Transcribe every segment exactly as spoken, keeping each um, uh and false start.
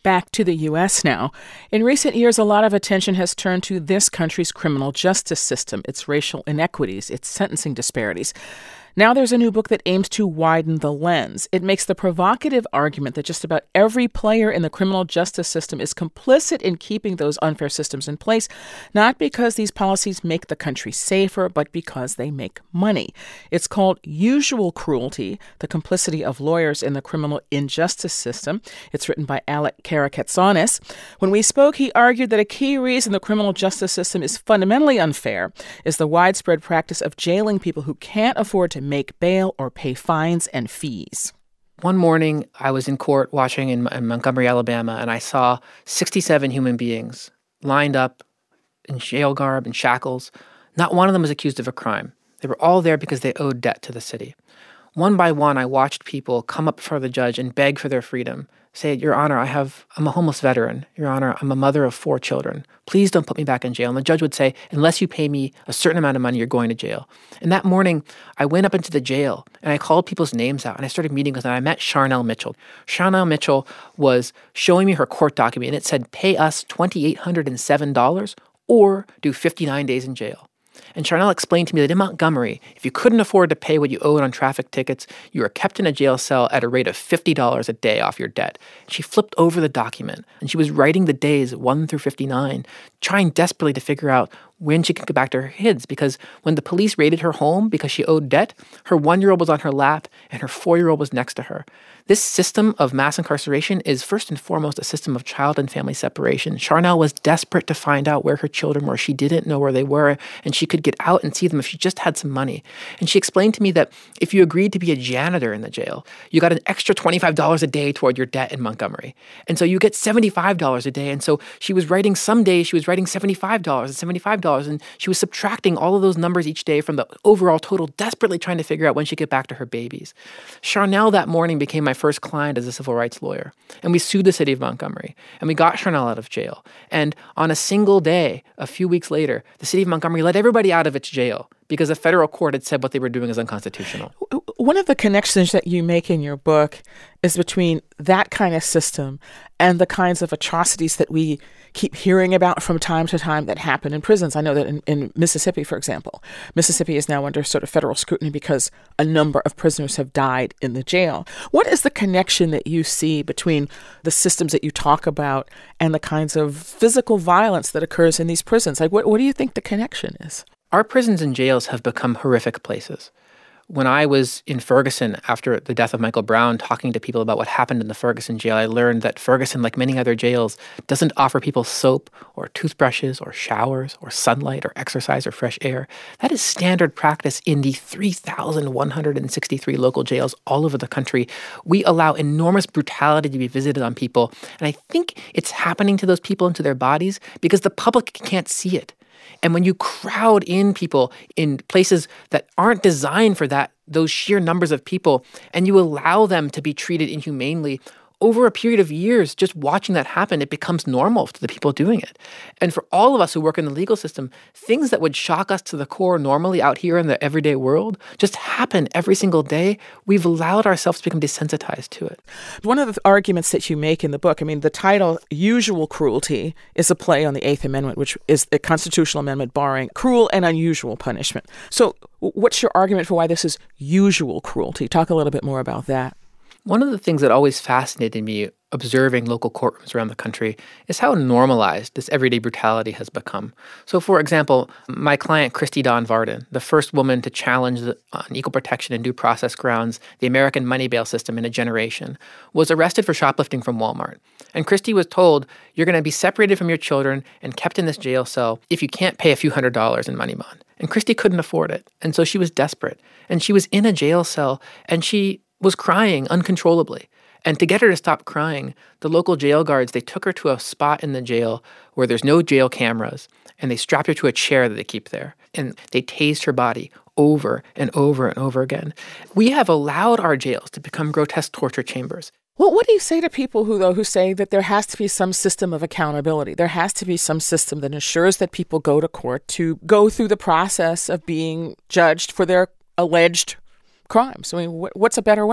Back to the U S now. In recent years, a lot of attention has turned to this country's criminal justice system, its racial inequities, its sentencing disparities. Now there's a new book that aims to widen the lens. It makes the provocative argument that just about every player in the criminal justice system is complicit in keeping those unfair systems in place, not because these policies make the country safer, but because they make money. It's called Usual Cruelty, the Complicity of Lawyers in the Criminal Injustice System. It's written by Alec Karakatsanis. When we spoke, he argued that a key reason the criminal justice system is fundamentally unfair is the widespread practice of jailing people who can't afford to make bail or pay fines and fees. One morning, I was in court watching in, in Montgomery, Alabama, and I saw sixty-seven human beings lined up in jail garb and shackles. Not one of them was accused of a crime. They were all there because they owed debt to the city. One by one, I watched people come up before the judge and beg for their freedom. Say, Your Honor, I have, I'm a homeless veteran. Your Honor, I'm a mother of four children. Please don't put me back in jail. And the judge would say, unless you pay me a certain amount of money, you're going to jail. And that morning, I went up into the jail and I called people's names out and I started meeting with them. I met Charnel Mitchell. Charnel Mitchell was showing me her court document and it said, pay us two thousand eight hundred seven dollars or do fifty-nine days in jail. And Charnel explained to me that in Montgomery, if you couldn't afford to pay what you owed on traffic tickets, you were kept in a jail cell at a rate of fifty dollars a day off your debt. She flipped over the document, and she was writing the days one through fifty-nine, trying desperately to figure out when she could go back to her kids, because when the police raided her home because she owed debt, her one-year-old was on her lap and her four-year-old was next to her. This system of mass incarceration is first and foremost a system of child and family separation. Charnel was desperate to find out where her children were. She didn't know where they were, and she could get out and see them if she just had some money. And she explained to me that if you agreed to be a janitor in the jail, you got an extra twenty-five dollars a day toward your debt in Montgomery. And so you get seventy-five dollars a day. And so she was writing, some days she was writing seventy-five dollars and seventy-five dollars, and she was subtracting all of those numbers each day from the overall total, desperately trying to figure out when she'd get back to her babies. Charnel that morning became my first client as a civil rights lawyer. And we sued the city of Montgomery. And we got Charnel out of jail. And on a single day, a few weeks later, the city of Montgomery let everybody out of its jail because a federal court had said what they were doing is unconstitutional. One of the connections that you make in your book is between that kind of system and the kinds of atrocities that we keep hearing about from time to time that happen in prisons. I know that in, in Mississippi, for example, Mississippi is now under sort of federal scrutiny because a number of prisoners have died in the jail. What is the connection that you see between the systems that you talk about and the kinds of physical violence that occurs in these prisons? Like, what, what do you think the connection is? Our prisons and jails have become horrific places. When I was in Ferguson after the death of Michael Brown, talking to people about what happened in the Ferguson jail, I learned that Ferguson, like many other jails, doesn't offer people soap or toothbrushes or showers or sunlight or exercise or fresh air. That is standard practice in the three thousand one hundred sixty-three local jails all over the country. We allow enormous brutality to be visited on people, and I think it's happening to those people and to their bodies because the public can't see it. And when you crowd in people in places that aren't designed for that, those sheer numbers of people, and you allow them to be treated inhumanely, over a period of years, just watching that happen, it becomes normal to the people doing it. And for all of us who work in the legal system, things that would shock us to the core normally out here in the everyday world just happen every single day. We've allowed ourselves to become desensitized to it. One of the arguments that you make in the book, I mean, the title, Usual Cruelty, is a play on the Eighth Amendment, which is a constitutional amendment barring cruel and unusual punishment. So what's your argument for why this is usual cruelty? Talk a little bit more about that. One of the things that always fascinated me observing local courtrooms around the country is how normalized this everyday brutality has become. So, for example, my client, Christy Dawn Varden, the first woman to challenge the, on equal protection and due process grounds the American money bail system in a generation, was arrested for shoplifting from Walmart. And Christy was told, you're going to be separated from your children and kept in this jail cell if you can't pay a few hundred dollars in money bond. And Christy couldn't afford it. And so she was desperate. And she was in a jail cell, and she was crying uncontrollably. And to get her to stop crying, the local jail guards, they took her to a spot in the jail where there's no jail cameras, and they strapped her to a chair that they keep there. And they tased her body over and over and over again. We have allowed our jails to become grotesque torture chambers. Well, what do you say to people who, though, who say that there has to be some system of accountability? There has to be some system that ensures that people go to court to go through the process of being judged for their alleged crimes. I mean, wh- what's a better way?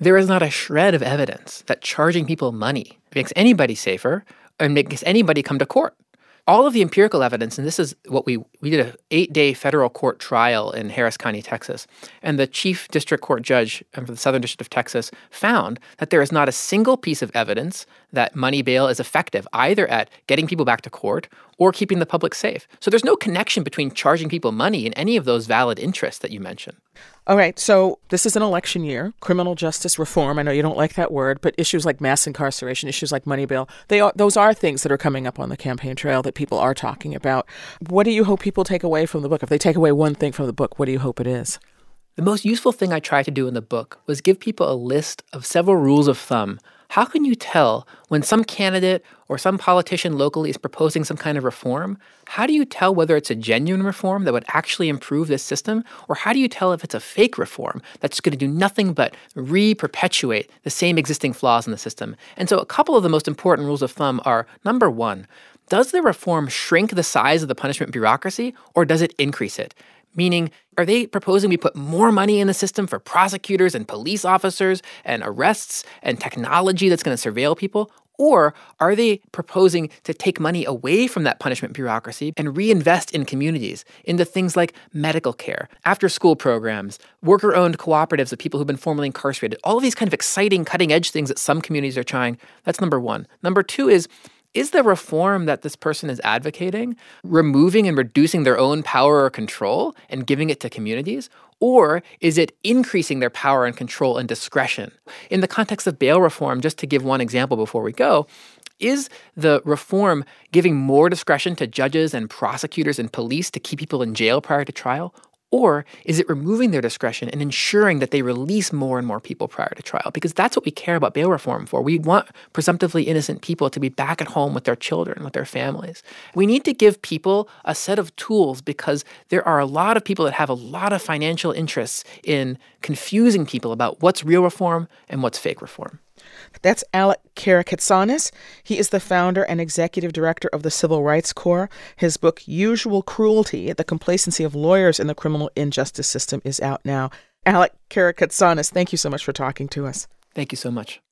There is not a shred of evidence that charging people money makes anybody safer and makes anybody come to court. All of the empirical evidence, and this is what we we did an eight-day federal court trial in Harris County, Texas, and the chief district court judge for the Southern District of Texas found that there is not a single piece of evidence that money bail is effective either at getting people back to court or keeping the public safe. So there's no connection between charging people money and any of those valid interests that you mentioned. All right, so this is an election year. Criminal justice reform, I know you don't like that word, but issues like mass incarceration, issues like money bail, they are, those are things that are coming up on the campaign trail that people are talking about. What do you hope people take away from the book? If they take away one thing from the book, what do you hope it is? The most useful thing I tried to do in the book was give people a list of several rules of thumb. How can you tell when some candidate or some politician locally is proposing some kind of reform? How do you tell whether it's a genuine reform that would actually improve this system? Or how do you tell if it's a fake reform that's going to do nothing but re-perpetuate the same existing flaws in the system? And so a couple of the most important rules of thumb are, number one, does the reform shrink the size of the punishment bureaucracy or does it increase it? Meaning, are they proposing we put more money in the system for prosecutors and police officers and arrests and technology that's going to surveil people? Or are they proposing to take money away from that punishment bureaucracy and reinvest in communities, into things like medical care, after-school programs, worker-owned cooperatives of people who've been formerly incarcerated, all of these kind of exciting, cutting-edge things that some communities are trying? That's number one. Number two is, is the reform that this person is advocating removing and reducing their own power or control and giving it to communities? Or is it increasing their power and control and discretion? In the context of bail reform, just to give one example before we go, is the reform giving more discretion to judges and prosecutors and police to keep people in jail prior to trial? Or is it removing their discretion and ensuring that they release more and more people prior to trial? Because that's what we care about bail reform for. We want presumptively innocent people to be back at home with their children, with their families. We need to give people a set of tools because there are a lot of people that have a lot of financial interests in confusing people about what's real reform and what's fake reform. That's Alec Karakatsanis. He is the founder and executive director of the Civil Rights Corps. His book, Usual Cruelty, The Complacency of Lawyers in the Criminal Injustice System, is out now. Alec Karakatsanis, thank you so much for talking to us. Thank you so much.